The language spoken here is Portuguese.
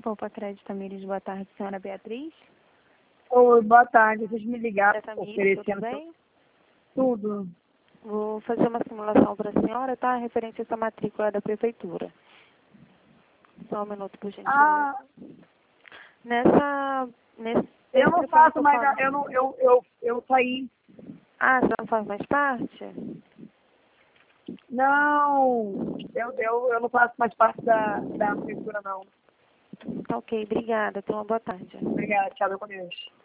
Copa Crédito Tamires, boa tarde, senhora Beatriz. Oi, boa tarde. Vocês me ligaram Tamires, oferecendo tudo bem? tudo. Vou fazer uma simulação para a senhora, tá? Referente a essa matrícula da prefeitura. Só um minuto, por gentileza. Ah, eu não faço mais, eu saí. Ah, você não faz mais parte? Não, eu não faço mais parte da prefeitura, não. Tá ok, obrigada. Tenha uma boa tarde. Obrigada, tchau, com Deus.